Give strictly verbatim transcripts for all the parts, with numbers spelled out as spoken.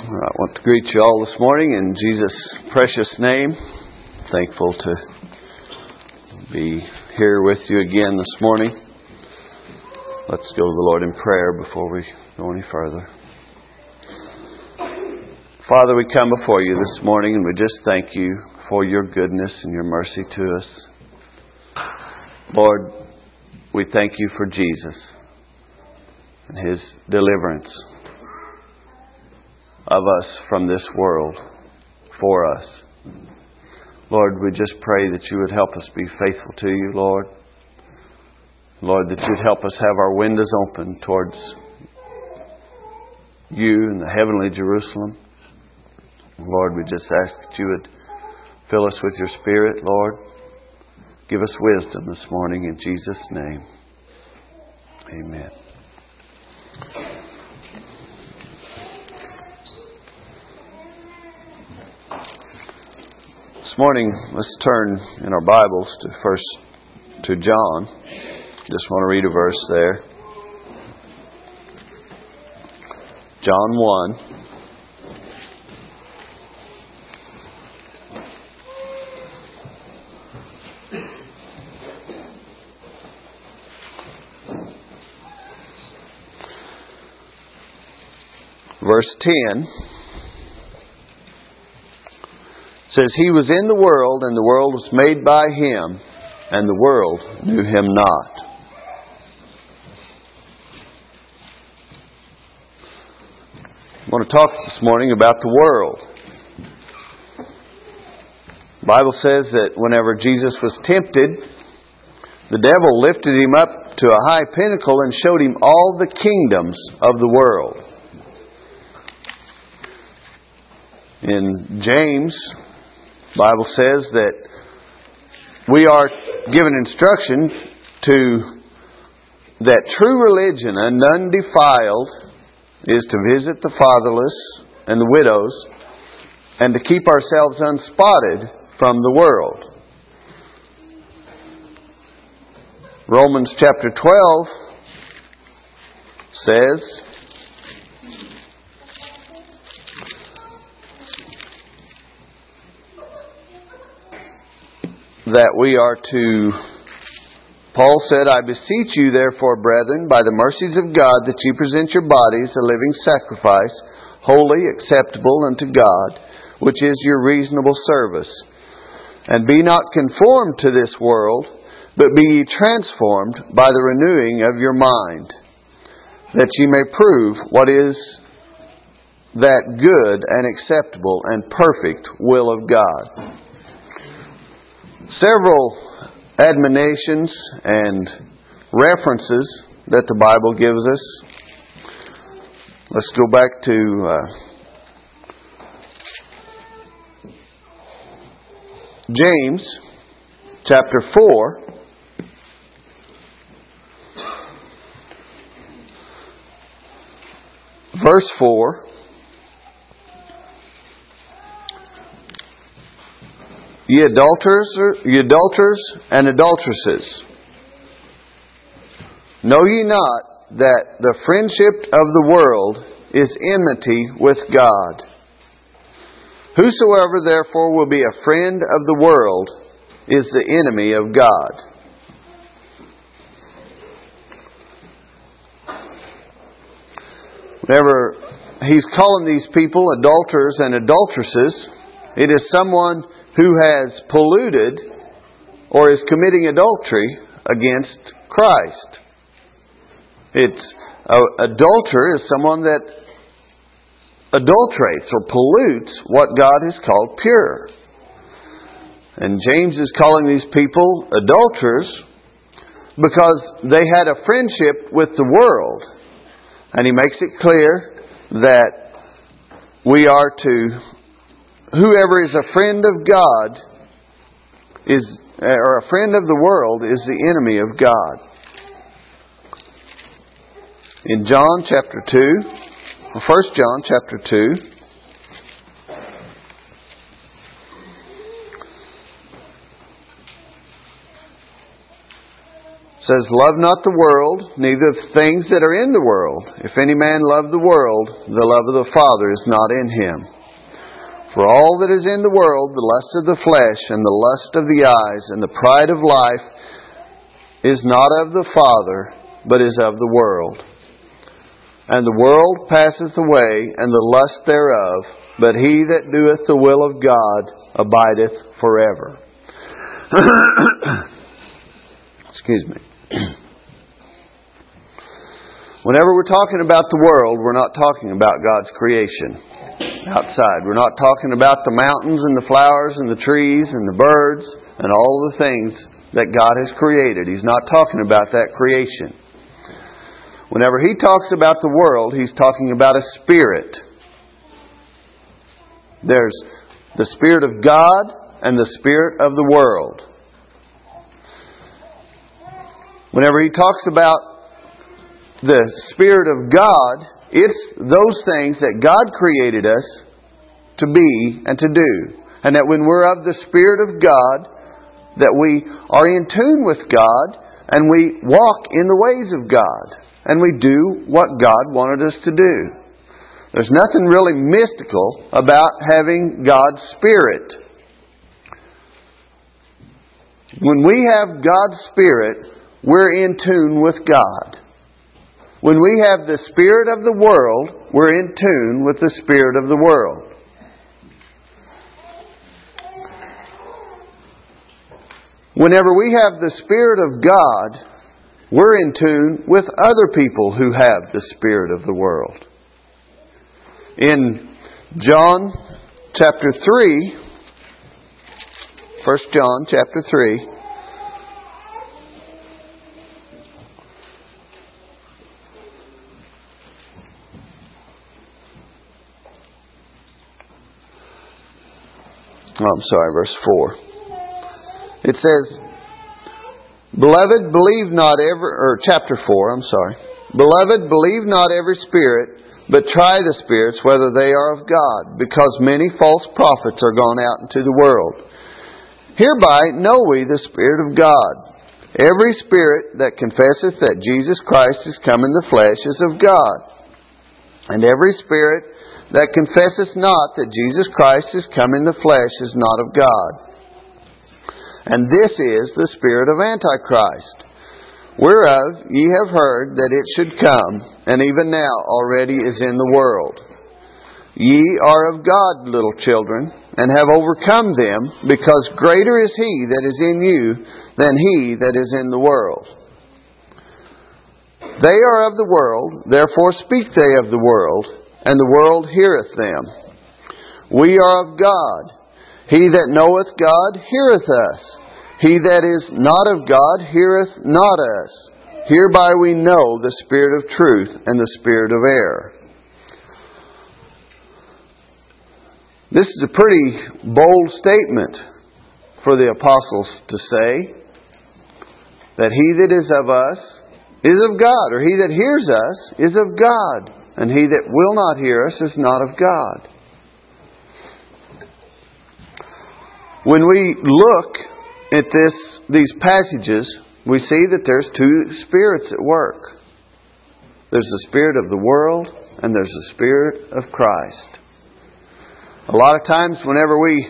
I want to greet you all this morning in Jesus' precious name. Thankful to be here with you again this morning. Let's go to the Lord in prayer before we go any further. Father, we come before you this morning and we just thank you for your goodness and your mercy to us. Lord, we thank you for Jesus and His deliverance of us from this world for us. Lord, we just pray that you would help us be faithful to you, Lord. Lord, that you'd help us have our windows open towards you and the heavenly Jerusalem. Lord, we just ask that you would fill us with your Spirit, Lord. Give us wisdom this morning in Jesus' name. Amen. This morning, let's turn in our Bibles to first to John. Just want to read a verse there. John one. Verse ten says, He was in the world, and the world was made by Him, and the world knew Him not. I want to talk this morning about the world. The Bible says that whenever Jesus was tempted, the devil lifted Him up to a high pinnacle and showed Him all the kingdoms of the world. In James, the Bible says that we are given instruction to that true religion and undefiled is to visit the fatherless and the widows and to keep ourselves unspotted from the world. Romans chapter twelve says, that we are to, Paul said, I beseech you therefore, brethren, by the mercies of God, that ye present your bodies a living sacrifice, holy, acceptable unto God, which is your reasonable service. And be not conformed to this world, but be ye transformed by the renewing of your mind, that ye may prove what is that good and acceptable and perfect will of God. Several admonitions and references that the Bible gives us. Let's go back to uh, James chapter four. Verse four. Ye adulterers, ye adulterers and adulteresses, know ye not that the friendship of the world is enmity with God? Whosoever therefore will be a friend of the world is the enemy of God. Whenever he's calling these people adulterers and adulteresses, it is someone who has polluted or is committing adultery against Christ. It's uh, adulterer is someone that adulterates or pollutes what God has called pure. And James is calling these people adulterers because they had a friendship with the world. And he makes it clear that we are to whoever is a friend of God is, or a friend of the world is the enemy of God. In John chapter two, First John chapter two, says, "Love not the world, neither the things that are in the world. If any man love the world, the love of the Father is not in him. For all that is in the world, the lust of the flesh, and the lust of the eyes, and the pride of life, is not of the Father, but is of the world. And the world passeth away, and the lust thereof, but he that doeth the will of God abideth forever." Excuse me. Whenever we're talking about the world, we're not talking about God's creation outside. We're not talking about the mountains and the flowers and the trees and the birds and all the things that God has created. He's not talking about that creation. Whenever He talks about the world, He's talking about a spirit. There's the Spirit of God and the spirit of the world. Whenever He talks about the Spirit of God, it's those things that God created us to be and to do. And that when we're of the Spirit of God, that we are in tune with God and we walk in the ways of God. And we do what God wanted us to do. There's nothing really mystical about having God's Spirit. When we have God's Spirit, we're in tune with God. When we have the spirit of the world, we're in tune with the spirit of the world. Whenever we have the Spirit of God, we're in tune with other people who have the spirit of the world. In John chapter three, First John chapter three, Oh, I'm sorry, verse four. It says, "Beloved, believe not every," or chapter four, I'm sorry. "Beloved, believe not every spirit, but try the spirits whether they are of God, because many false prophets are gone out into the world. Hereby know we the Spirit of God. Every spirit that confesseth that Jesus Christ is come in the flesh is of God. And every spirit that confesseth not that Jesus Christ is come in the flesh is not of God. And this is the spirit of Antichrist, whereof ye have heard that it should come, and even now already is in the world. Ye are of God, little children, and have overcome them, because greater is He that is in you than he that is in the world. They are of the world, therefore speak they of the world, and the world heareth them. We are of God. He that knoweth God heareth us. He that is not of God heareth not us. Hereby we know the spirit of truth and the spirit of error." This is a pretty bold statement for the apostles to say, that he that is of us is of God, or he that hears us is of God. And he that will not hear us is not of God. When we look at this, these passages, we see that there's two spirits at work. There's the spirit of the world, and there's the spirit of Christ. A lot of times whenever we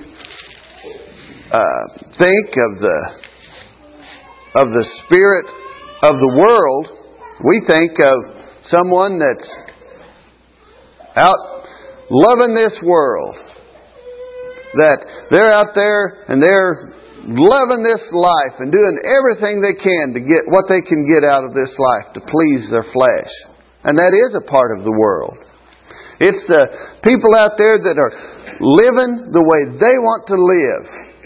uh, think of the of the spirit of the world, we think of someone that's out loving this world. That they're out there and they're loving this life and doing everything they can to get what they can get out of this life to please their flesh. And that is a part of the world. It's the people out there that are living the way they want to live.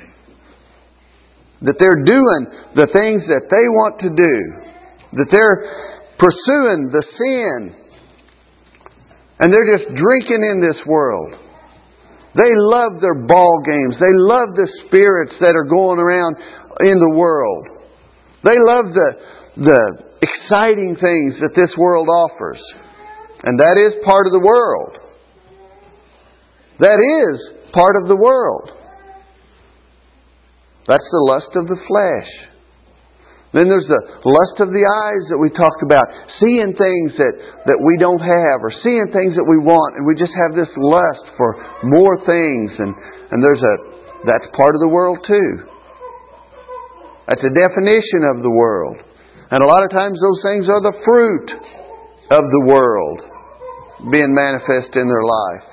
That they're doing the things that they want to do. That they're pursuing the sin. And they're just drinking in this world. They love their ball games. They love the spirits that are going around in the world. They love the, the exciting things that this world offers. And that is part of the world. That is part of the world. That's the lust of the flesh. Then there's the lust of the eyes that we talk about. Seeing things that, that we don't have, or seeing things that we want, and we just have this lust for more things. And, and there's a that's part of the world too. That's a definition of the world. And a lot of times those things are the fruit of the world being manifest in their life.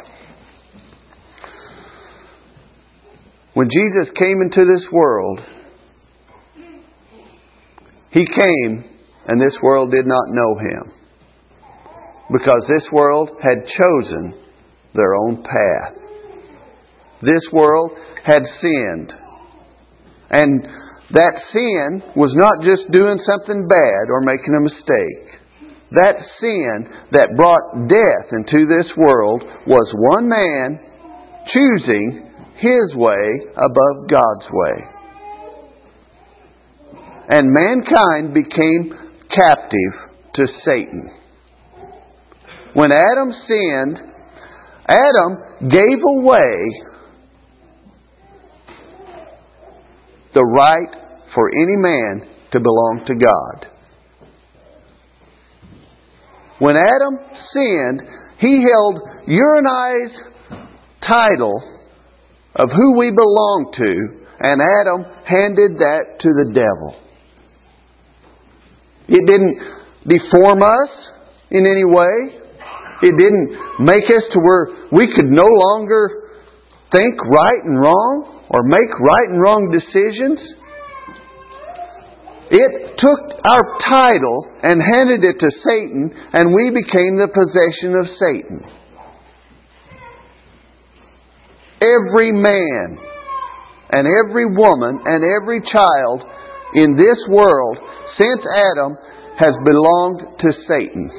When Jesus came into this world, He came, and this world did not know Him. Because this world had chosen their own path. This world had sinned. And that sin was not just doing something bad or making a mistake. That sin that brought death into this world was one man choosing his way above God's way. And mankind became captive to Satan. When Adam sinned, Adam gave away the right for any man to belong to God. When Adam sinned, he held your and I's title of who we belong to, and Adam handed that to the devil. It didn't deform us in any way. It didn't make us to where we could no longer think right and wrong or make right and wrong decisions. It took our title and handed it to Satan, and we became the possession of Satan. Every man and every woman and every child in this world since Adam has belonged to Satan.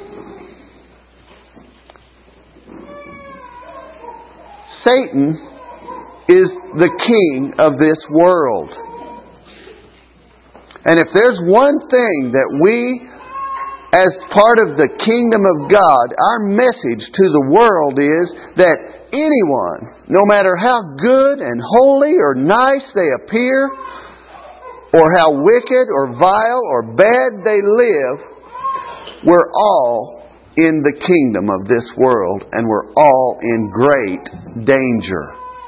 Satan is the king of this world. And if there's one thing that we, as part of the kingdom of God, our message to the world is that anyone, no matter how good and holy or nice they appear, or how wicked or vile or bad they live, we're all in the kingdom of this world, and we're all in great danger.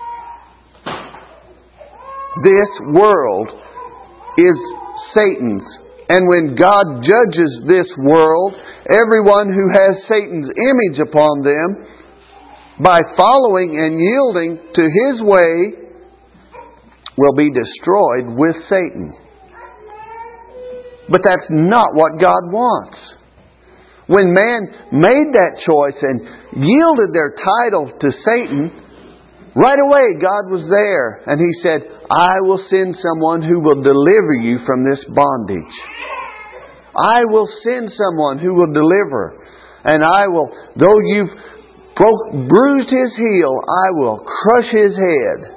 This world is Satan's. And when God judges this world, everyone who has Satan's image upon them, by following and yielding to His way, will be destroyed with Satan. But that's not what God wants. When man made that choice and yielded their title to Satan, right away God was there, and He said, I will send someone who will deliver you from this bondage. I will send someone who will deliver. And I will, though you've broke, bruised his heel, I will crush his head.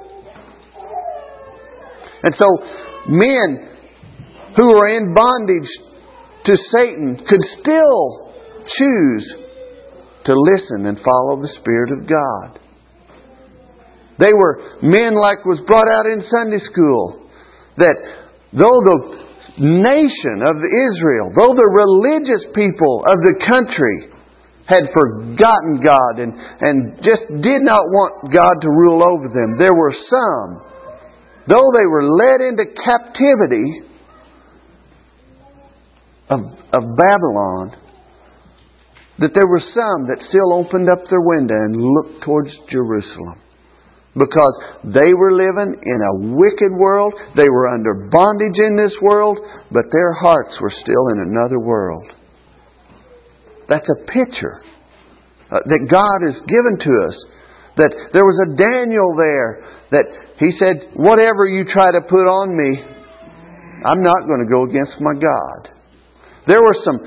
And so men who are in bondage to Satan could still choose to listen and follow the Spirit of God. They were men like was brought out in Sunday school, that though the nation of Israel, though the religious people of the country had forgotten God and, and just did not want God to rule over them, there were some, though they were led into captivity of, of Babylon, that there were some that still opened up their window and looked towards Jerusalem. Because they were living in a wicked world. They were under bondage in this world. But their hearts were still in another world. That's a picture uh, that God has given to us. That there was a Daniel there. That he said, whatever you try to put on me, I'm not going to go against my God. There were some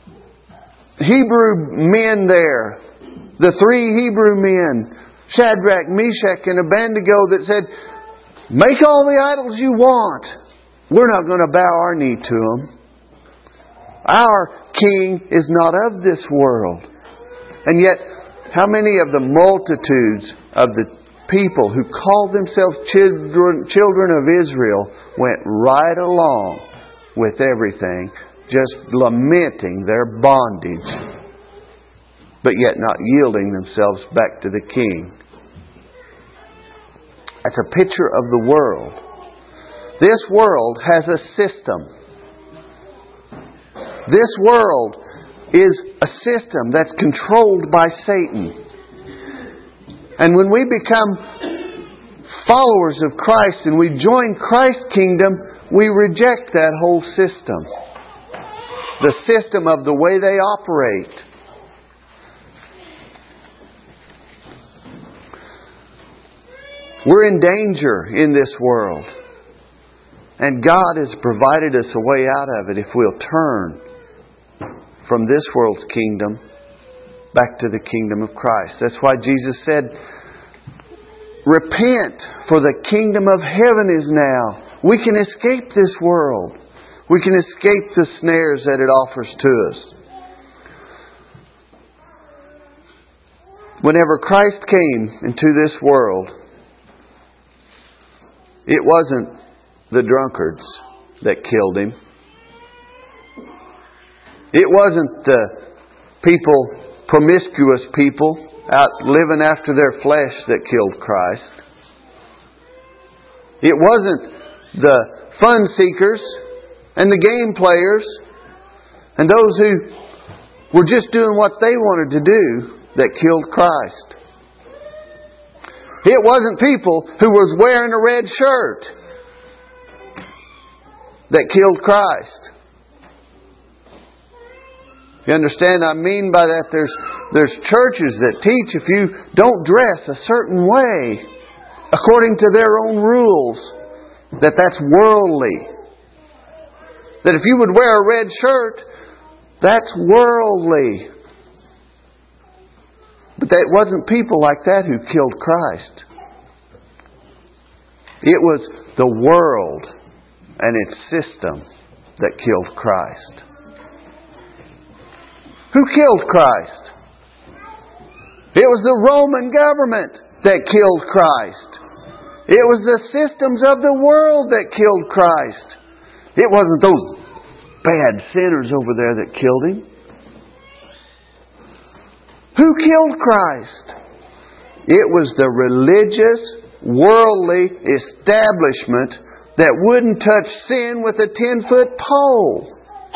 Hebrew men there. The three Hebrew men, Shadrach, Meshach, and Abednego, that said, make all the idols you want. We're not going to bow our knee to them. Our king is not of this world. And yet, how many of the multitudes of the people who called themselves children, children of Israel went right along with everything, just lamenting their bondage, but yet not yielding themselves back to the King. That's a picture of the world. This world has a system. This world is a system that's controlled by Satan. And when we become followers of Christ and we join Christ's kingdom, we reject that whole system. The system of the way they operate. We're in danger in this world. And God has provided us a way out of it if we'll turn from this world's kingdom back to the kingdom of Christ. That's why Jesus said, repent, for the kingdom of heaven is now. We can escape this world. We can escape the snares that it offers to us. Whenever Christ came into this world, it wasn't the drunkards that killed Him. It wasn't the people, promiscuous people, out living after their flesh that killed Christ. It wasn't the fun seekers and the game players and those who were just doing what they wanted to do that killed Christ. It wasn't people who was wearing a red shirt that killed Christ. You understand? I mean by that there's there's churches that teach if you don't dress a certain way according to their own rules, that that's worldly. That if you would wear a red shirt, that's worldly. But it wasn't people like that who killed Christ. It was the world and its system that killed Christ. Who killed Christ? It was the Roman government that killed Christ. It was the systems of the world that killed Christ. It wasn't those bad sinners over there that killed Him. Who killed Christ? It was the religious, worldly establishment that wouldn't touch sin with a ten-foot pole.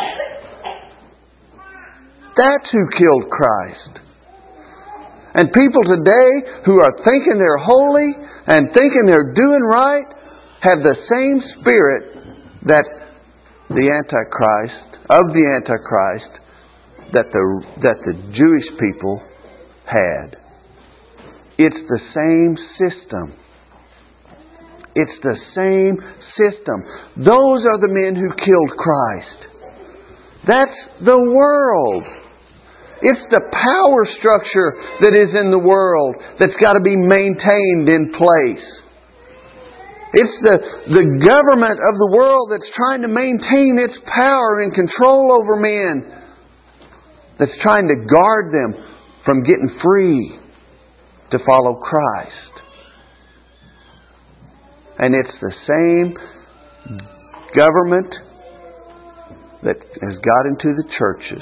That's who killed Christ. And people today who are thinking they're holy and thinking they're doing right have the same spirit that the Antichrist, of the Antichrist, that the that the Jewish people had. It's the same system. It's the same system. Those are the men who killed Christ. That's the world. It's the power structure that is in the world that's got to be maintained in place. It's the, the government of the world that's trying to maintain its power and control over men, that's trying to guard them from getting free to follow Christ. And it's the same government that has got into the churches,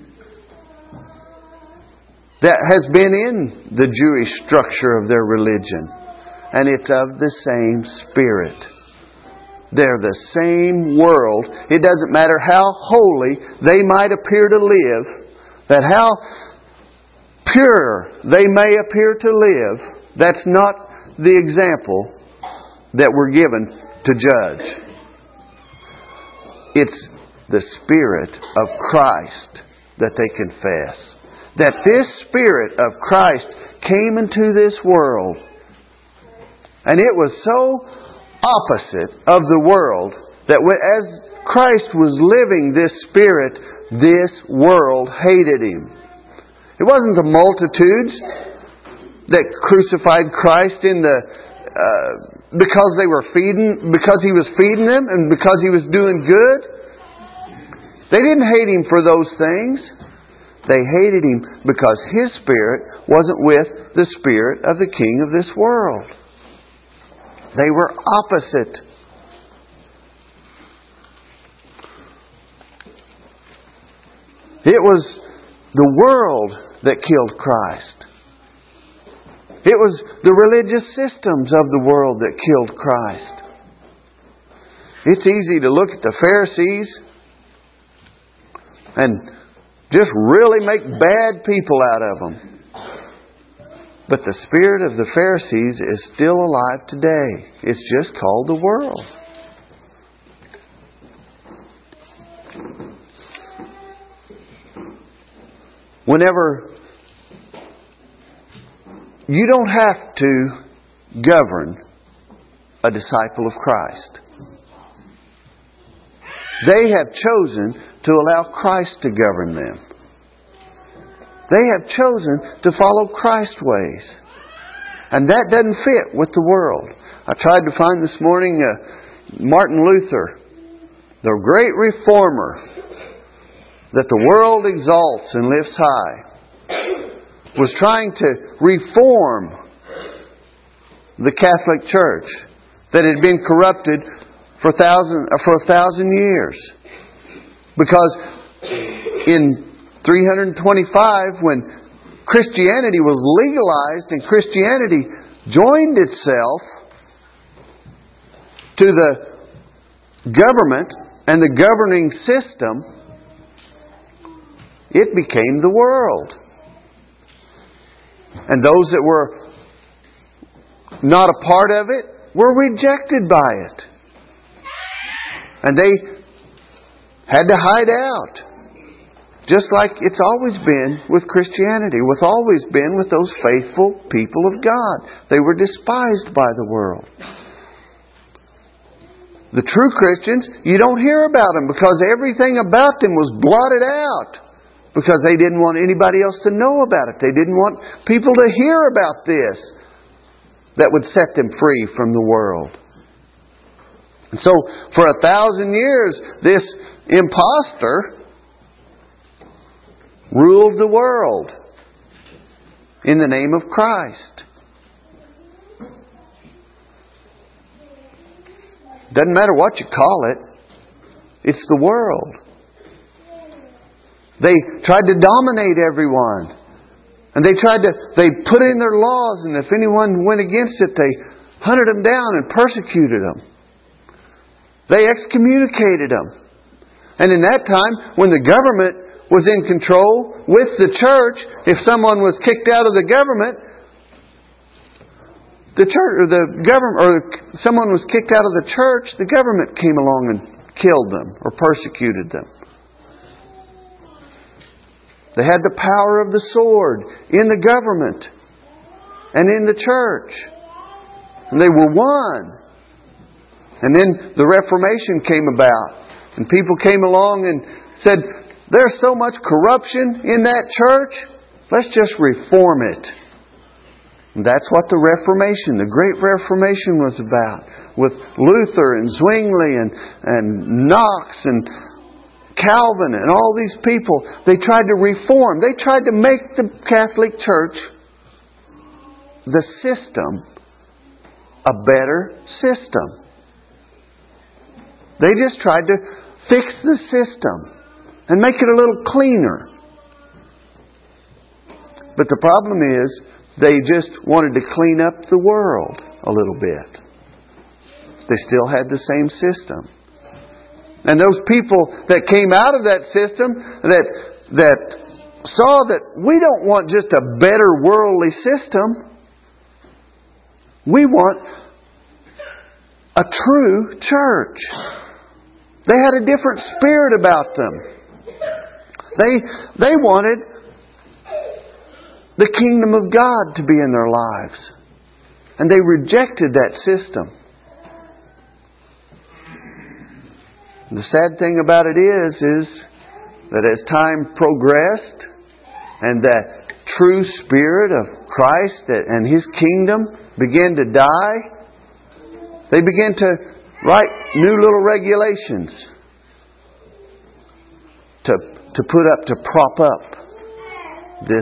that has been in the Jewish structure of their religion. And it's of the same spirit. They're the same world. It doesn't matter how holy they might appear to live, that how pure they may appear to live, that's not the example that we're given to judge. It's the Spirit of Christ that they confess. That this Spirit of Christ came into this world, and it was so opposite of the world that as Christ was living this Spirit, this world hated Him. It wasn't the multitudes that crucified Christ in the uh, because they were feeding, because He was feeding them, and because He was doing good. They didn't hate Him for those things. They hated Him because His Spirit wasn't with the Spirit of the King of this world. They were opposite. It was the world that killed Christ. It was the religious systems of the world that killed Christ. It's easy to look at the Pharisees and just really make bad people out of them. But the spirit of the Pharisees is still alive today. It's just called the world. Whenever you don't have to govern a disciple of Christ. They have chosen to allow Christ to govern them. They have chosen to follow Christ's ways. And that doesn't fit with the world. I tried to find this morning uh, Martin Luther, the great reformer that the world exalts and lifts high, was trying to reform the Catholic Church that had been corrupted for thousand for a thousand years. Because in three twenty-five, when Christianity was legalized and Christianity joined itself to the government and the governing system, it became the world. And those that were not a part of it were rejected by it. And they had to hide out. Just like it's always been with Christianity, with always been with those faithful people of God. They were despised by the world. The true Christians, you don't hear about them because everything about them was blotted out. Because they didn't want anybody else to know about it. They didn't want people to hear about this that would set them free from the world. And so, for a thousand years, this impostor ruled the world in the name of Christ. Doesn't matter what you call it. It's the world. They tried to dominate everyone. And they tried to, they put in their laws, and if anyone went against it, they hunted them down and persecuted them. They excommunicated them. And in that time, when the government was in control with the church, if someone was kicked out of the government, the church or the government or someone was kicked out of the church, the government came along and killed them or persecuted them. They had the power of the sword in the government and in the church. And they were one. And then the Reformation came about. And people came along and said, there's so much corruption in that church, let's just reform it. And that's what the Reformation, the Great Reformation was about. With Luther and Zwingli and, and Knox and Calvin and all these people, they tried to reform. They tried to make the Catholic Church, the system, a better system. They just tried to fix the system and make it a little cleaner. But the problem is, they just wanted to clean up the world a little bit. They still had the same system. And those people that came out of that system that that saw that we don't want just a better worldly system. We want a true church. They had a different spirit about them. They they wanted the kingdom of God to be in their lives. And they rejected that system. The sad thing about it is, is that as time progressed and that true spirit of Christ and His kingdom began to die, they began to write new little regulations to, to put up, to prop up this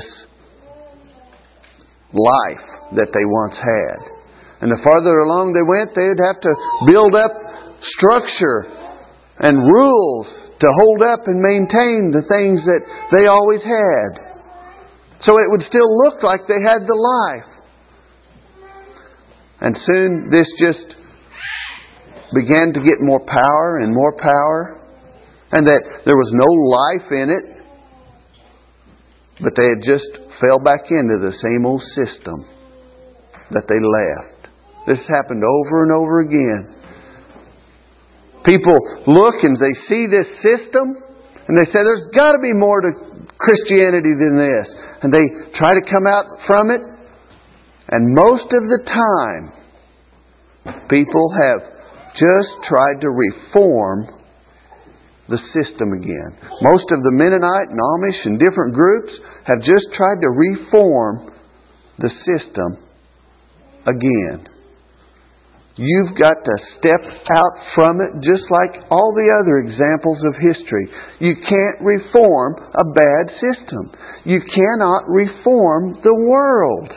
life that they once had. And the farther along they went, they would have to build up structure and rules to hold up and maintain the things that they always had. So it would still look like they had the life. And soon this just began to get more power and more power, and that there was no life in it, but they had just fell back into the same old system that they left. This happened over and over again. People look and they see this system and they say there's got to be more to Christianity than this. And they try to come out from it. And most of the time, people have just tried to reform the system again. Most of the Mennonite and Amish and different groups have just tried to reform the system again. You've got to step out from it just like all the other examples of history. You can't reform a bad system. You cannot reform the world.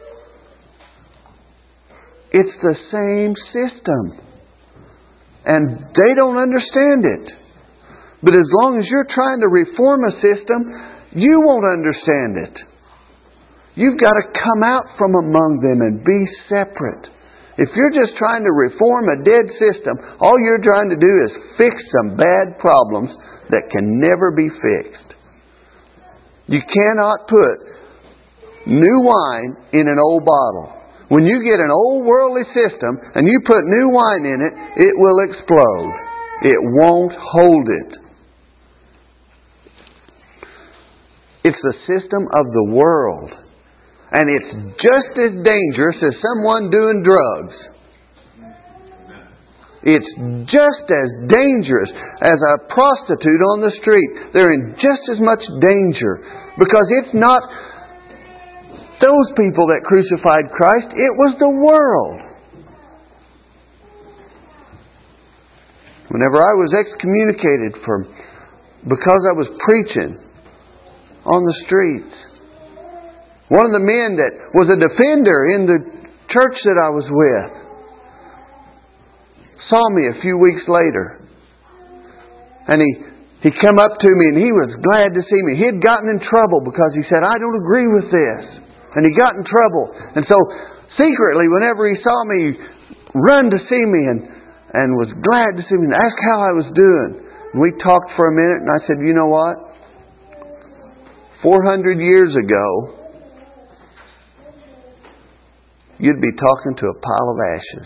It's the same system. And they don't understand it. But as long as you're trying to reform a system, you won't understand it. You've got to come out from among them and be separate. If you're just trying to reform a dead system, all you're trying to do is fix some bad problems that can never be fixed. You cannot put new wine in an old bottle. When you get an old worldly system and you put new wine in it, it will explode. It won't hold it. It's the system of the world. And it's just as dangerous as someone doing drugs. It's just as dangerous as a prostitute on the street. They're in just as much danger. Because it's not those people that crucified Christ. It was the world. Whenever I was excommunicated from because I was preaching on the streets, one of the men that was a defender in the church that I was with saw me a few weeks later. And he, he come up to me and he was glad to see me. He had gotten in trouble because he said, I don't agree with this. And he got in trouble. And so secretly, whenever he saw me, run to see me and, and was glad to see me and ask how I was doing. And we talked for a minute and I said, you know what? four hundred years ago, you'd be talking to a pile of ashes.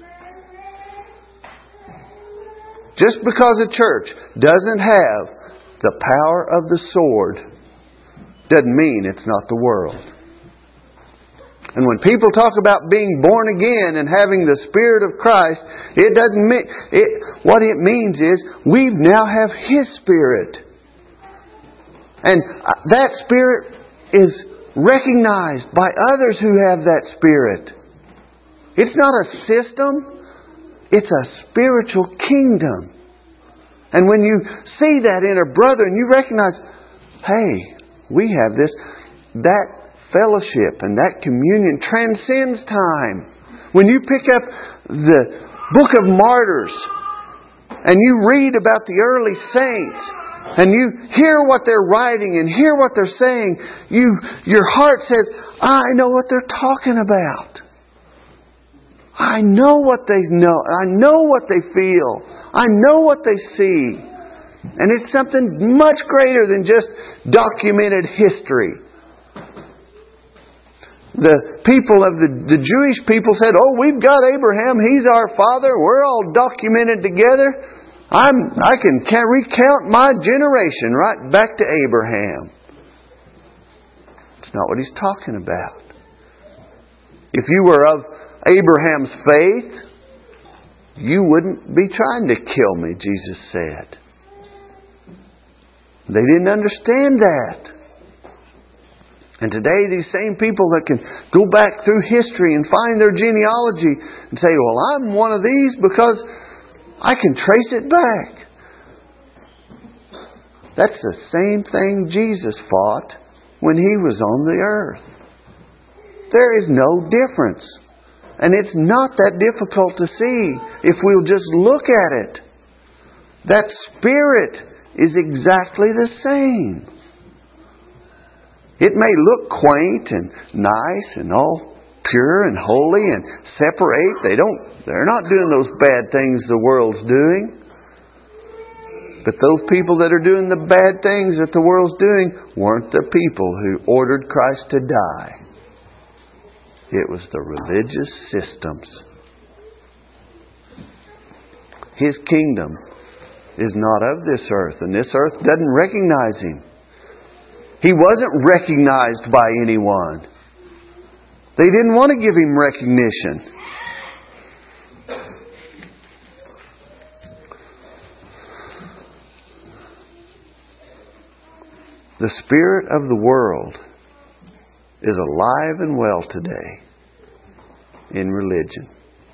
Just because a church doesn't have the power of the sword doesn't mean it's not the world. And when people talk about being born again and having the Spirit of Christ, it doesn't mean it. What it means is we now have His Spirit, and that Spirit is recognized by others who have that Spirit. It's not a system. It's a spiritual kingdom. And when you see that in a brother and you recognize, hey, we have this, that fellowship and that communion transcends time. When you pick up the Book of Martyrs and you read about the early saints, and you hear what they're writing and hear what they're saying, you, your heart says, I know what they're talking about. I know what they know. I know what they feel. I know what they see. And it's something much greater than just documented history. The people of the, the Jewish people said, oh, we've got Abraham. He's our father. We're all documented together. I'm, I can, can recount my generation right back to Abraham. It's not what he's talking about. If you were of Abraham's faith, you wouldn't be trying to kill me, Jesus said. They didn't understand that. And today these same people that can go back through history and find their genealogy and say, well, I'm one of these because I can trace it back. That's the same thing Jesus fought when He was on the earth. There is no difference. And it's not that difficult to see if we'll just look at it. That Spirit is exactly the same. It may look quaint and nice and all pure and holy and separate. They don't, they're not doing those bad things the world's doing. But those people that are doing the bad things that the world's doing weren't the people who ordered Christ to die. It was the religious systems. His kingdom is not of this earth, and this earth doesn't recognize Him. He wasn't recognized by anyone. They didn't want to give Him recognition. The spirit of the world is alive and well today in religion.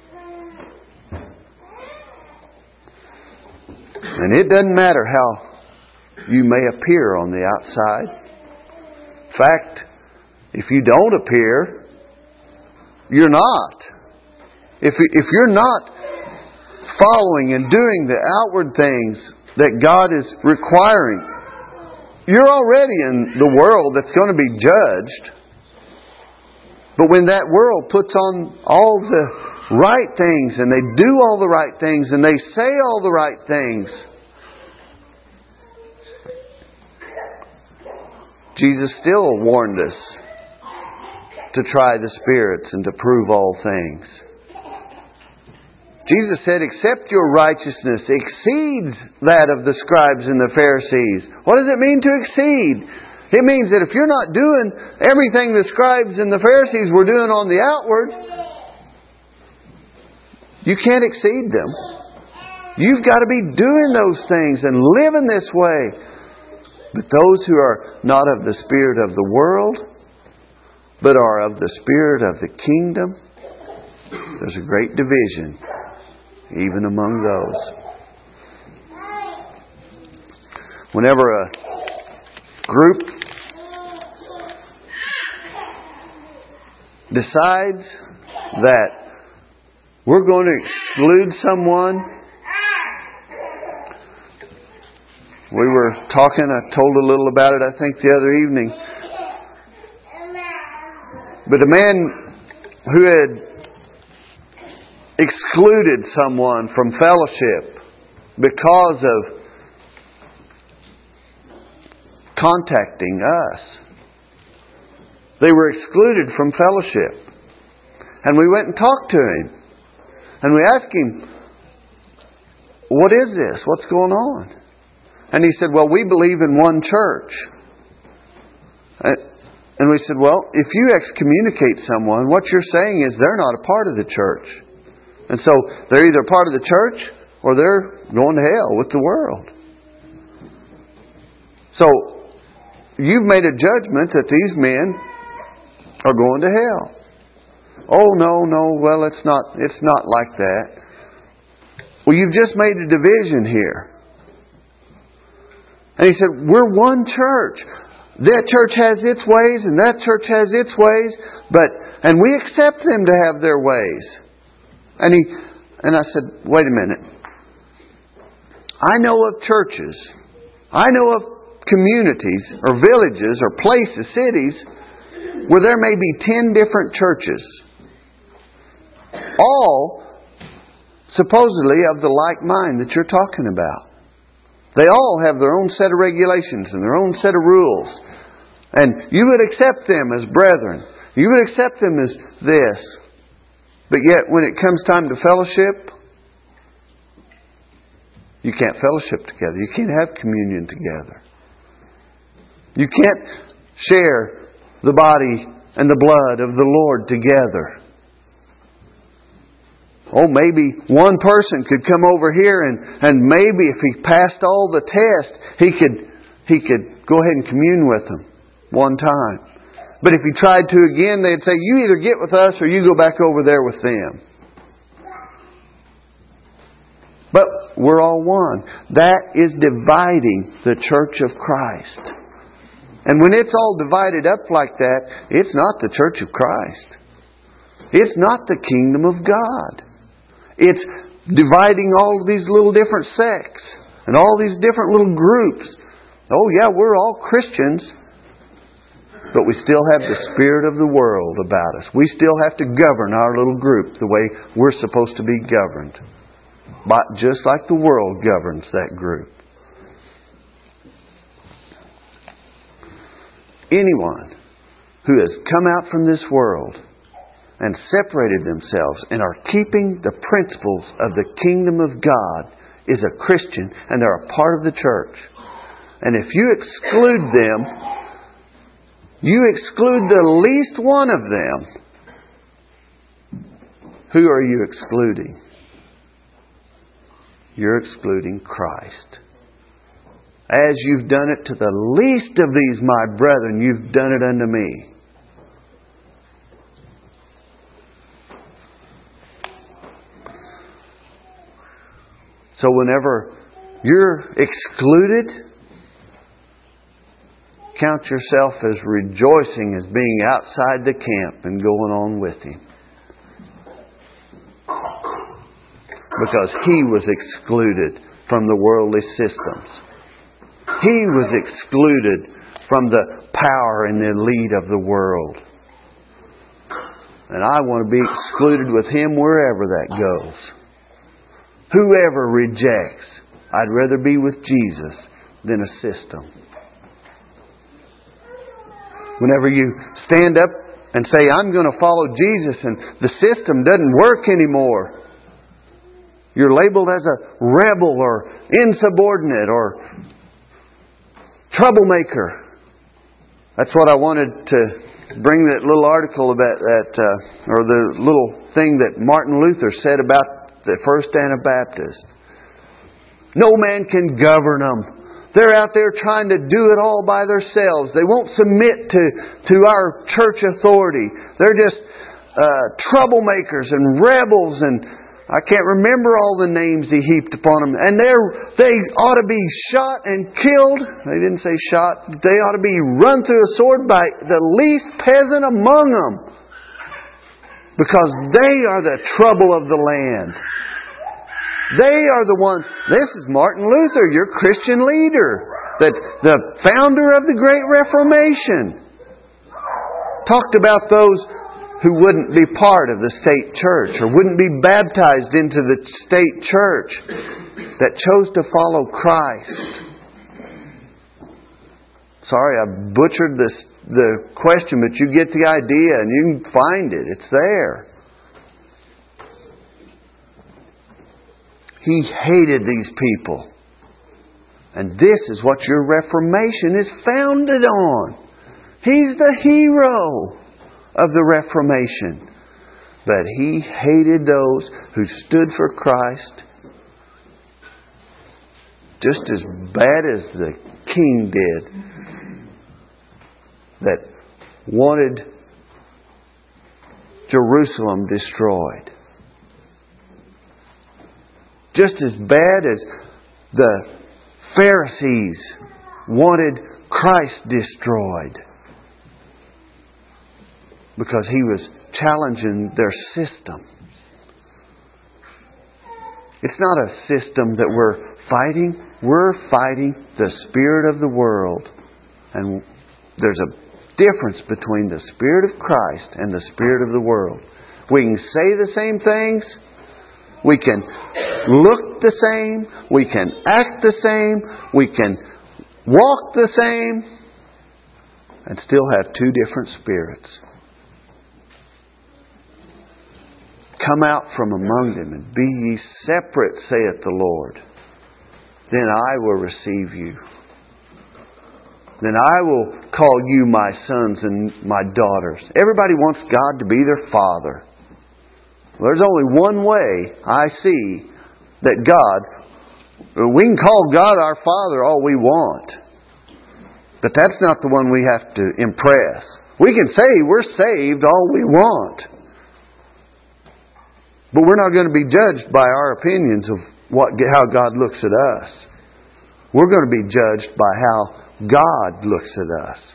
And it doesn't matter how you may appear on the outside. In fact, if you don't appear, you're not. If if you're not following and doing the outward things that God is requiring, you're already in the world that's going to be judged. But when that world puts on all the right things, and they do all the right things, and they say all the right things, Jesus still warned us to try the spirits and to prove all things. Jesus said, except your righteousness exceeds that of the scribes and the Pharisees. What does it mean to exceed? It means that if you're not doing everything the scribes and the Pharisees were doing on the outward, you can't exceed them. You've got to be doing those things and living this way. But those who are not of the spirit of the world, but are of the spirit of the kingdom, there's a great division even among those. Whenever a group decides that we're going to exclude someone, we were talking, I told a little about it, I think, the other evening. But a man who had excluded someone from fellowship because of contacting us. They were excluded from fellowship. And we went and talked to him. And we asked him, what is this? What's going on? And he said, well, we believe in one church. And we said, well, if you excommunicate someone, what you're saying is they're not a part of the church. And so they're either part of the church or they're going to hell with the world. So you've made a judgment that these men are going to hell. Oh, no, no, well, it's not, it's not like that. Well, you've just made a division here. And he said, we're one church. That church has its ways and that church has its ways, but and we accept them to have their ways. And he and I said, wait a minute. I know of churches, I know of communities or villages or places, cities, where there may be ten different churches, all supposedly of the like mind that you're talking about. They all have their own set of regulations and their own set of rules. And you would accept them as brethren. You would accept them as this. But yet when it comes time to fellowship, you can't fellowship together. You can't have communion together. You can't share the body and the blood of the Lord together. Oh, maybe one person could come over here and, and maybe if he passed all the tests, he could he could go ahead and commune with them one time. But if he tried to again, they'd say, you either get with us or you go back over there with them. But we're all one. That is dividing the church of Christ. And when it's all divided up like that, it's not the church of Christ. It's not the kingdom of God. It's dividing all of these little different sects and all these different little groups. Oh yeah, we're all Christians, but we still have the spirit of the world about us. We still have to govern our little group the way we're supposed to be governed, but just like the world governs that group. Anyone who has come out from this world and separated themselves and are keeping the principles of the kingdom of God is a Christian, and they're a part of the church. And if you exclude them, you exclude the least one of them. Who are you excluding? You're excluding Christ. As you've done it to the least of these, my brethren, you've done it unto me. So whenever you're excluded, count yourself as rejoicing as being outside the camp and going on with Him. Because He was excluded from the worldly systems. He was excluded from the power and the lead of the world. And I want to be excluded with Him wherever that goes. Whoever rejects, I'd rather be with Jesus than a system. Whenever you stand up and say, I'm going to follow Jesus, and the system doesn't work anymore, you're labeled as a rebel or insubordinate or troublemaker. That's what I wanted to bring that little article about that, uh, or the little thing that Martin Luther said about the First Anabaptist. No man can govern them. They're out there trying to do it all by themselves. They won't submit to, to our church authority. They're just uh, troublemakers and rebels, and I can't remember all the names he heaped upon them. And they're, they ought to be shot and killed. They didn't say shot. They ought to be run through a sword by the least peasant among them, because they are the trouble of the land. They are the ones. This is Martin Luther, your Christian leader, that the founder of the Great Reformation. Talked about those who wouldn't be part of the state church or wouldn't be baptized into the state church, that chose to follow Christ. Sorry, I butchered this, the question, but you get the idea and you can find it. It's there. He hated these people. And this is what your Reformation is founded on. He's the hero of the Reformation. But he hated those who stood for Christ just as bad as the king did, that wanted Jerusalem destroyed. Just as bad as the Pharisees wanted Christ destroyed, because He was challenging their system. It's not a system that we're fighting. We're fighting the spirit of the world. And there's a difference between the Spirit of Christ and the spirit of the world. We can say the same things. We can look the same. We can act the same. We can walk the same. And still have two different spirits. Come out from among them and be ye separate, saith the Lord. Then I will receive you. Then I will call you my sons and my daughters. Everybody wants God to be their father. Well, there's only one way I see that God, we can call God our Father all we want, but that's not the one we have to impress. We can say we're saved all we want, but we're not going to be judged by our opinions of what how God looks at us. We're going to be judged by how God looks at us.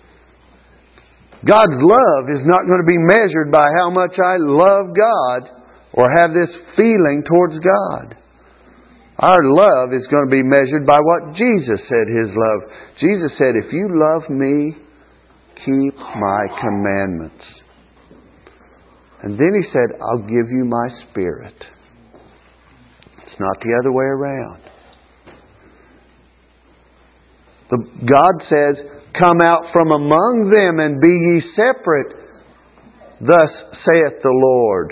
God's love is not going to be measured by how much I love God or have this feeling towards God. Our love is going to be measured by what Jesus said His love. Jesus said, if you love Me, keep My commandments. And then He said, I'll give you My Spirit. It's not the other way around. The, God says, come out from among them and be ye separate. Thus saith the Lord.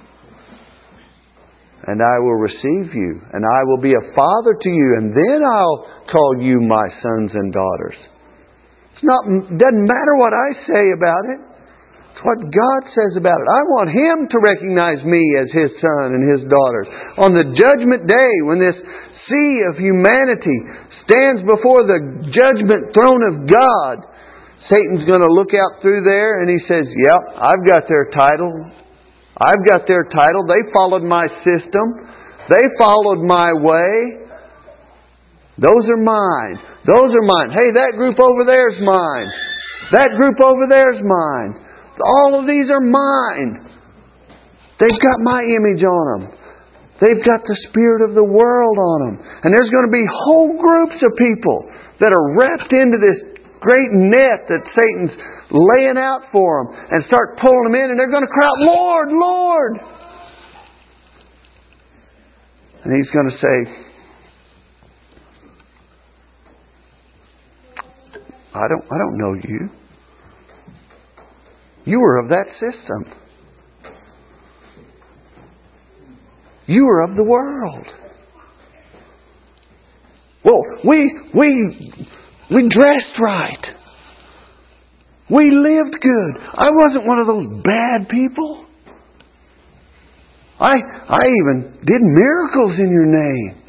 And I will receive you, and I will be a father to you, and then I'll call you my sons and daughters. It's not, doesn't matter what I say about it. It's what God says about it. I want Him to recognize me as His son and His daughters. On the judgment day, when this sea of humanity stands before the judgment throne of God, Satan's going to look out through there and he says, yep, I've got their title. I've got their title. They followed my system. They followed my way. Those are mine. Those are mine. Hey, that group over there is mine. That group over there is mine. All of these are mine. They've got my image on them. They've got the spirit of the world on them. And there's going to be whole groups of people that are wrapped into this great net that Satan's laying out for them, and start pulling them in, and they're going to cry out, Lord, Lord! And He's going to say, I don't, I don't know you. You were of that system. You were of the world. Well, we we we dressed right. We lived good. I wasn't one of those bad people. I I even did miracles in your name.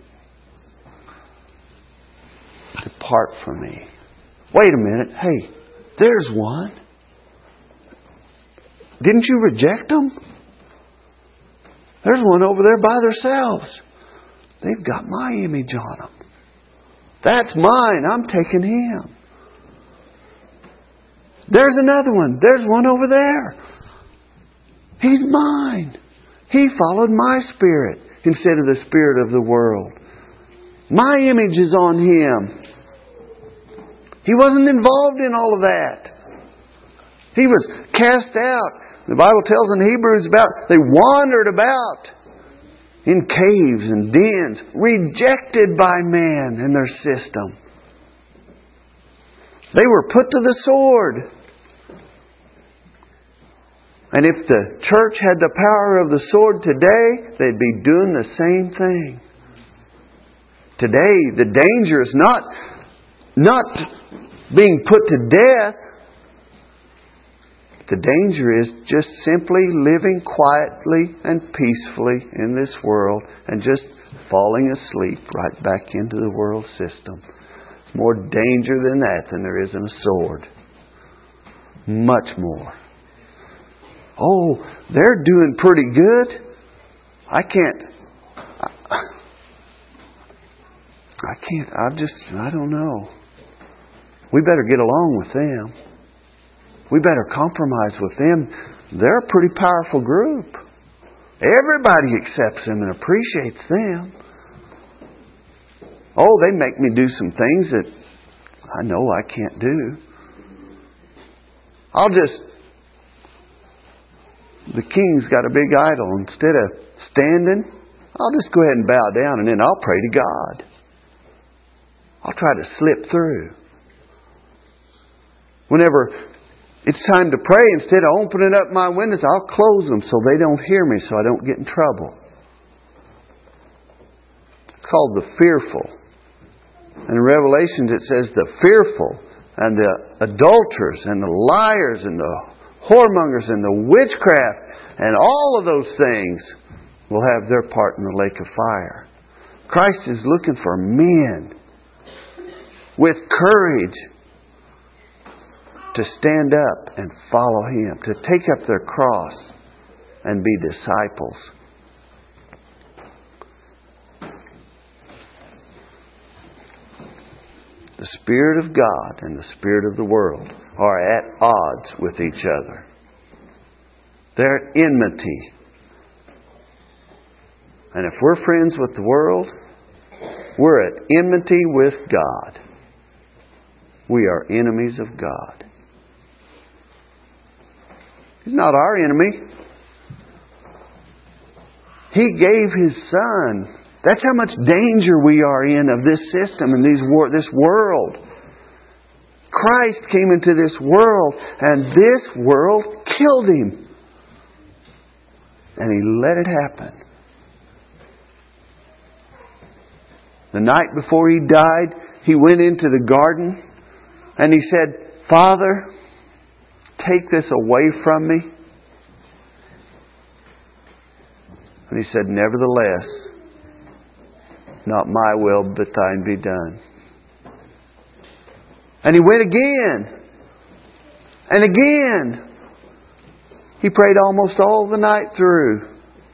Depart from me. Wait a minute. Hey, there's one. Didn't you reject them? There's one over there by themselves. They've got my image on them. That's mine. I'm taking him. There's another one. There's one over there. He's mine. He followed my spirit instead of the spirit of the world. My image is on him. He wasn't involved in all of that. He was cast out. The Bible tells in Hebrews about they wandered about in caves and dens, rejected by man and their system. They were put to the sword. And if the church had the power of the sword today, they'd be doing the same thing. Today, the danger is not, not being put to death. The danger is just simply living quietly and peacefully in this world and just falling asleep right back into the world system. It's more danger than that than there is in a sword. Much more. Oh, they're doing pretty good. I can't... I, I can't... I just... I don't know. We better get along with them. We better compromise with them. They're a pretty powerful group. Everybody accepts them and appreciates them. Oh, they make me do some things that I know I can't do. I'll just... The king's got a big idol. Instead of standing, I'll just go ahead and bow down and then I'll pray to God. I'll try to slip through. Whenever it's time to pray, instead of opening up my windows, I'll close them so they don't hear me, so I don't get in trouble. It's called the fearful. And in Revelations it says the fearful and the adulterers and the liars and the whoremongers and the witchcraft and all of those things will have their part in the lake of fire. Christ is looking for men with courage to stand up and follow Him, to take up their cross and be disciples. The Spirit of God and the Spirit of the world are at odds with each other. They're at enmity. And if we're friends with the world, we're at enmity with God. We are enemies of God. He's not our enemy. He gave His Son. That's how much danger we are in of this system and these wor- this world. Christ came into this world, and this world killed Him. And He let it happen. The night before He died, He went into the garden and He said, Father, take this away from me. And He said, nevertheless, not my will, but Thine be done. And He went again. And again. He prayed almost all the night through,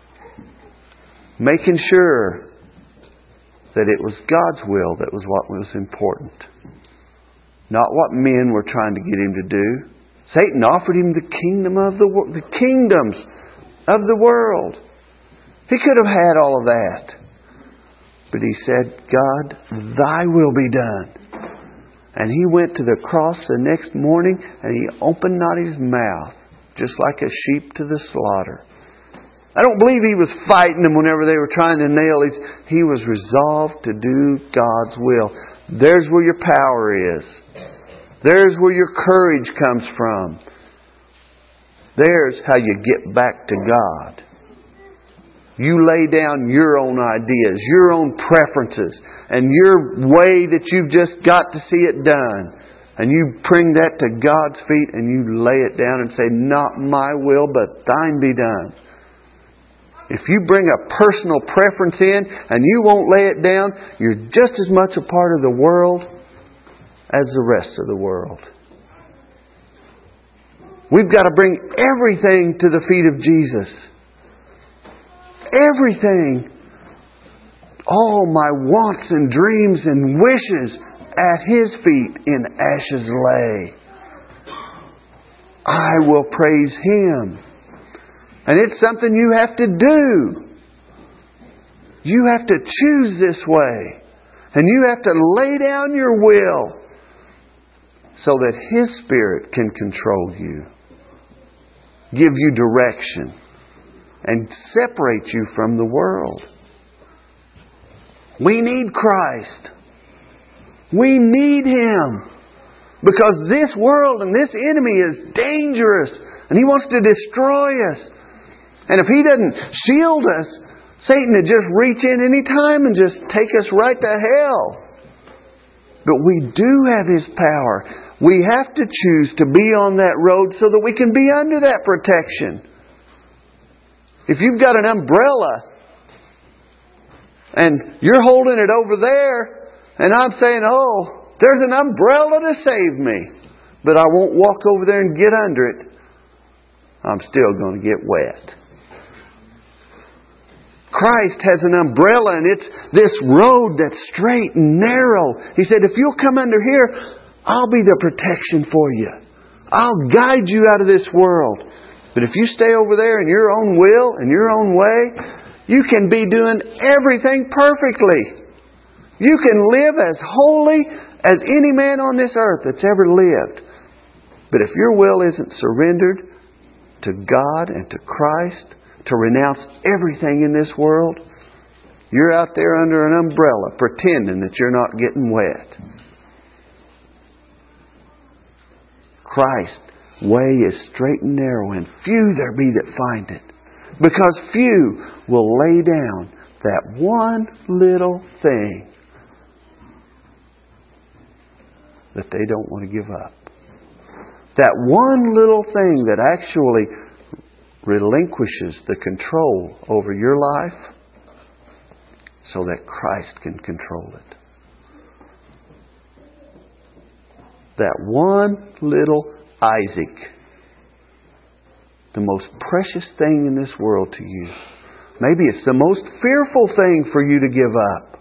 making sure that it was God's will that was what was important. Not what men were trying to get Him to do. Satan offered Him the kingdom of the world, the kingdoms of the world. He could have had all of that. But He said, God, Thy will be done. And He went to the cross the next morning and He opened not His mouth, just like a sheep to the slaughter. I don't believe He was fighting them whenever they were trying to nail Him. He was resolved to do God's will. There's where your power is. There's where your courage comes from. There's how you get back to God. You lay down your own ideas, your own preferences, and your way that you've just got to see it done. And you bring that to God's feet and you lay it down and say, not my will, but Thine be done. If you bring a personal preference in and you won't lay it down, you're just as much a part of the world as the rest of the world. We've got to bring everything to the feet of Jesus. Everything. All my wants and dreams and wishes at His feet in ashes lay. I will praise Him. And it's something you have to do. You have to choose this way. And you have to lay down your will so that His Spirit can control you. Give you direction. And separate you from the world. We need Christ. We need Him. Because this world and this enemy is dangerous. And he wants to destroy us. And if he doesn't shield us, Satan would just reach in any time and just take us right to hell. But we do have His power. We have to choose to be on that road so that we can be under that protection. If you've got an umbrella and you're holding it over there and I'm saying, oh, there's an umbrella to save me, but I won't walk over there and get under it, I'm still going to get wet. Christ has an umbrella and it's this road that's straight and narrow. He said, if you'll come under here, I'll be the protection for you. I'll guide you out of this world. But if you stay over there in your own will and your own way, you can be doing everything perfectly. You can live as holy as any man on this earth that's ever lived. But if your will isn't surrendered to God and to Christ, to renounce everything in this world, you're out there under an umbrella pretending that you're not getting wet. Christ's way is straight and narrow, and few there be that find it. Because few will lay down that one little thing that they don't want to give up. That one little thing that actually relinquishes the control over your life so that Christ can control it. That one little Isaac, the most precious thing in this world to you. Maybe it's the most fearful thing for you to give up.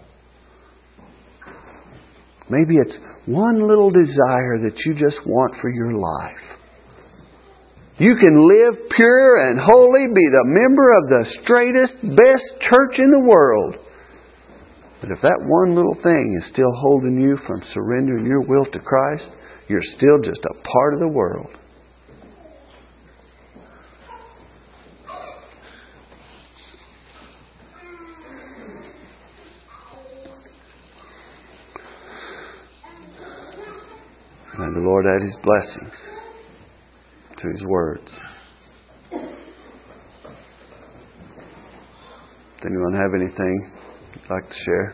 Maybe it's one little desire that you just want for your life. You can live pure and holy, be the member of the straightest, best church in the world. But if that one little thing is still holding you from surrendering your will to Christ, you're still just a part of the world. And the Lord add His blessings to His words. Does anyone have anything you'd like to share?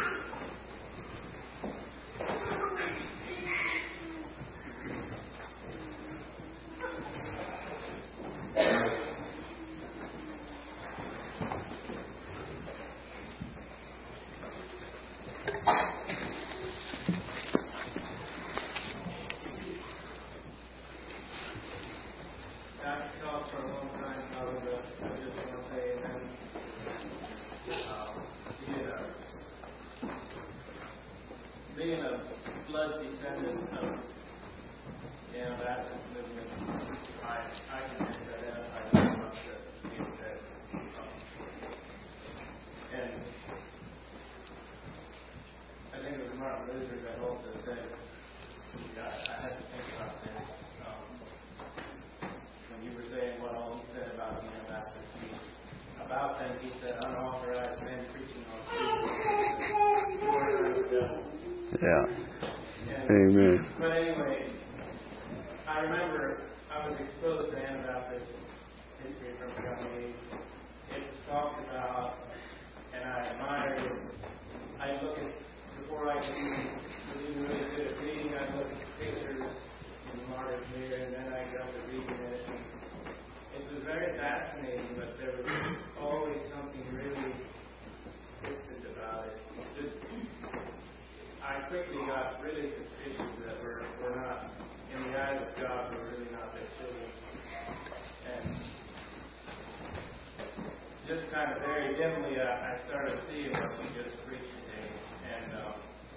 Being a blood descendant of the Anabaptist movement, I, I can identify very much with being that. Um, and I think it was Martin Luther that also said, yeah, I had to think about this. Um, when you were saying what all he said about the Anabaptist, he, about them, he said, unauthorized men preaching on truth. Yeah. And, Amen. But anyway, I remember I was exposed to Anabaptist history from a young age. It was talked about, and I admired it. I look at, before I could even, was even really good at reading, I look at pictures in Martyrs Mirror, and then I got to reading it. And it was very fascinating, but there was always something really distant about it. Just, I quickly got really suspicious that we're, we're not, in the eyes of God, we're really not their children. And just kind of very dimly, I, I started seeing what we just preached today. And um,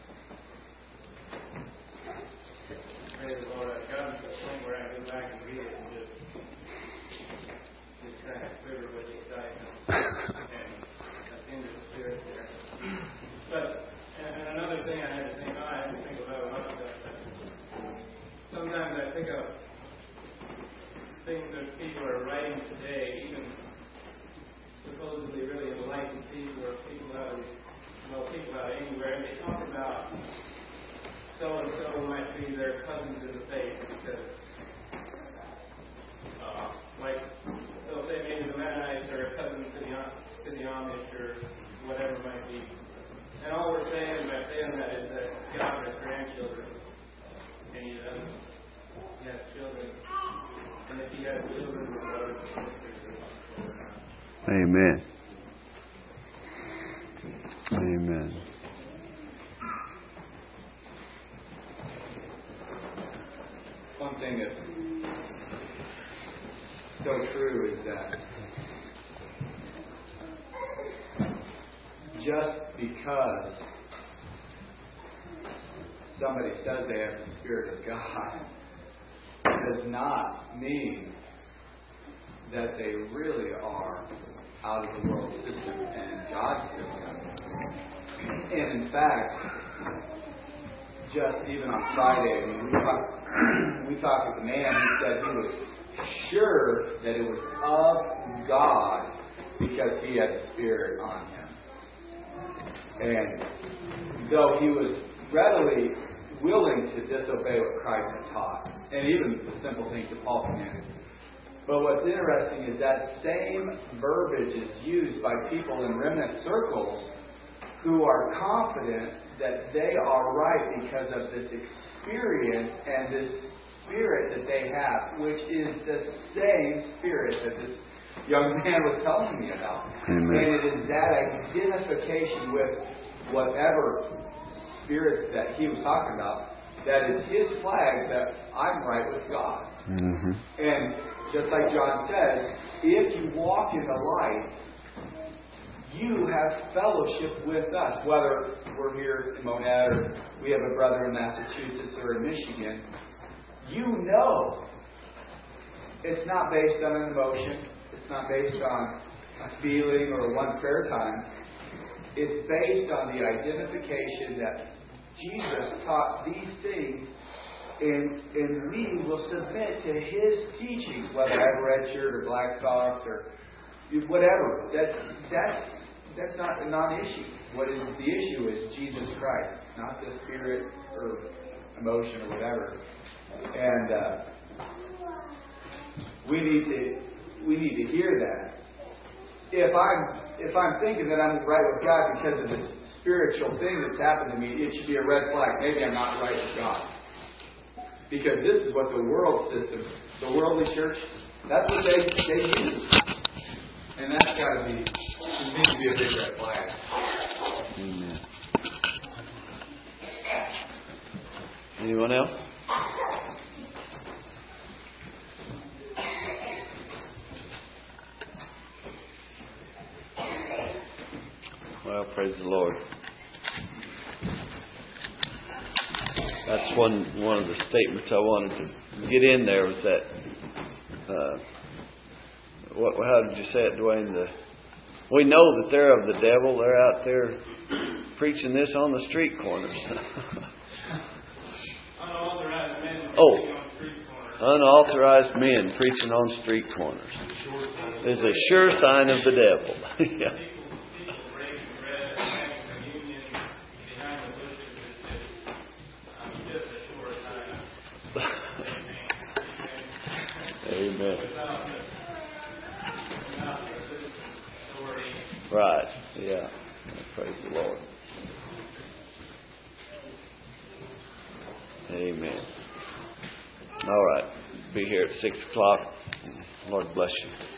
praise the Lord, I've gotten to the point where I go back and read it and just, just kind of quiver with excitement. And that's into the Spirit there. But And another thing I had to think, oh, I had to think about a lot of stuff. Sometimes I pick up things that people are writing today, even supposedly really enlightened people or people out of, well, people out anywhere, and they talk about so-and-so might be their cousins in the faith because, uh, like, they'll say maybe the Mennonites are a cousin to the, to the Amish or whatever it might be. And all we're saying by saying that is that God has grandchildren. And He doesn't. He has children. And if He has children, we're brothers and sisters. Amen. Amen. One thing that's so true is that just because somebody says they have the Spirit of God does not mean that they really are out of the world system and God's system. And in fact, just even on Friday, I mean, we talked, we talked with a man who said he was sure that it was of God because he had the Spirit on him. And though he was readily willing to disobey what Christ had taught, and even the simple things that Paul commanded. But what's interesting is that same verbiage is used by people in remnant circles who are confident that they are right because of this experience and this spirit that they have, which is the same spirit that this young man was telling me about. Amen. And it is that identification with whatever spirit that he was talking about that is his flag that I'm right with God. Mm-hmm. And just like John says, if you walk in the light, you have fellowship with us. Whether we're here in Monad or we have a brother in Massachusetts or in Michigan, you know it's not based on an emotion. It's not based on a feeling or one prayer time. It's based on the identification that Jesus taught these things, and, and we will submit to His teachings, whether I have red shirt or black socks or whatever. That's, that's, that's not a non-issue. What is the issue is Jesus Christ, not the spirit or emotion or whatever. And uh, we need to we need to hear that. If I'm if I'm thinking that I'm right with God because of this spiritual thing that's happened to me, it should be a red flag. Maybe I'm not right with God. Because this is what the world system, the worldly church, that's what they, they use. And that's got to be, it needs to be a big red flag. Amen. Anyone else? Well, praise the Lord. That's one one of the statements I wanted to get in there was that. Uh, what? How did you say it, Dwayne? The we know that they're of the devil. They're out there preaching this on the street corners. Unauthorized men oh, preaching on street corners. Unauthorized men preaching on street corners is a sure sign of the devil. Yeah. Amen. Right. Yeah. Praise the Lord. Amen. All right. Be here at six o'clock. Lord bless you.